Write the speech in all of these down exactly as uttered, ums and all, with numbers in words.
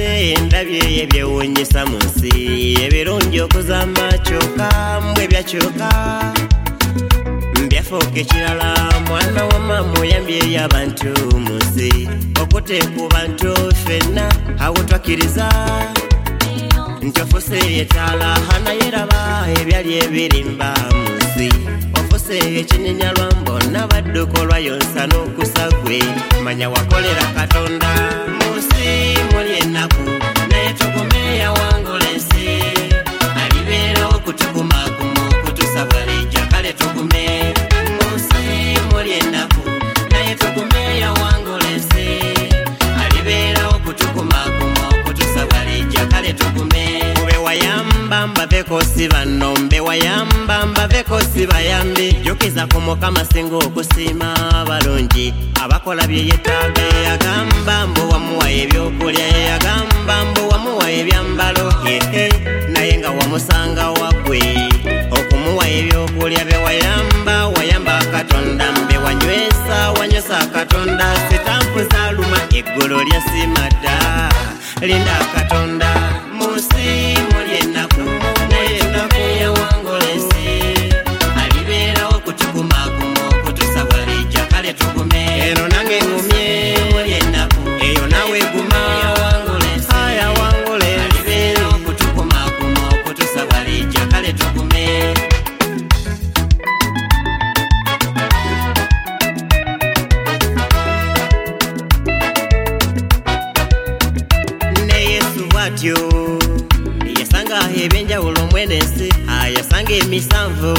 nze ndabye ebyewuunyisa mu nsi ebirungi okuzama kyokka mbwe byakyuka mbyafuuka ekirala mwana wa mama oyambye abantu mu nsi okuteeka ku bantu ffenna awo twakkiriza nti ofuse etaala hanayeraba ebyali ebirimba mu nsi ofuse ekinyinya lwambo n'abadduko lwayonsa n'okusagwe manya wakolera Katonda mu nsi muli ennaku naye tugume yawangula ensi alibeerawo kutugumagumu okutusaba lijja kale tugume mu nsi muli ennaku naye tugume yawangula ensi alibeerawo kutugumagumu okutusaba lijja kale tugume ube wayamba mbavekosi banno mbe wayamba mbavekosi bayambi jjukiza ku Mukama singa okusiima abalungi abakola bye yeetaaga yagamba mbu wamuwa ebyokulya yagamba mbu wamuwa ebyambalo hehe naye nga wamusanga waggwe okumuwa ebyokulya be wayamba wayamba Katonda mbe wanywesa wanywesa Katonda sitampu zaaluma eggulu lyasimadda linda Katonda mu nsi muli ennaku naye tugume yawangula ensi alibeerawo kutugumagumu okutusaba lijja kale tugume eno nange ngumye muli ennaku eyo nawe guma yawangula ensi yawangula ensi alibeerawo kutugumagumu okutusaba lijja kale tugume ne Yesu bw'atyo yasanga ebyenjawulo mwene ensi yasanga emisanvu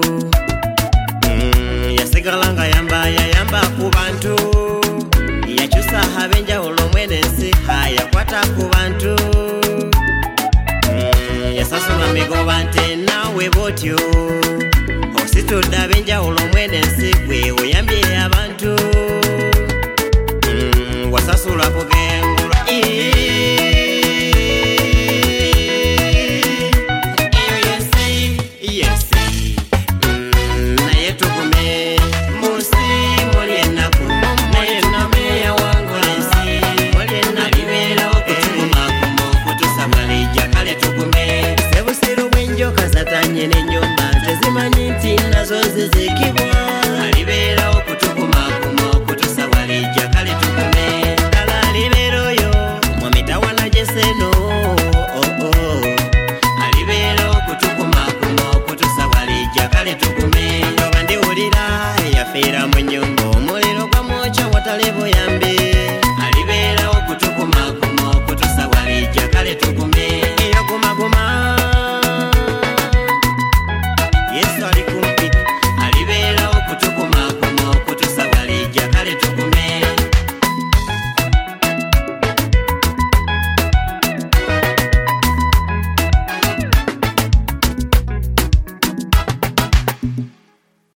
mm, yasigala nga yamba yayamba ku bantu yakyusa ab'enjawulo mwene ensi yakwata ku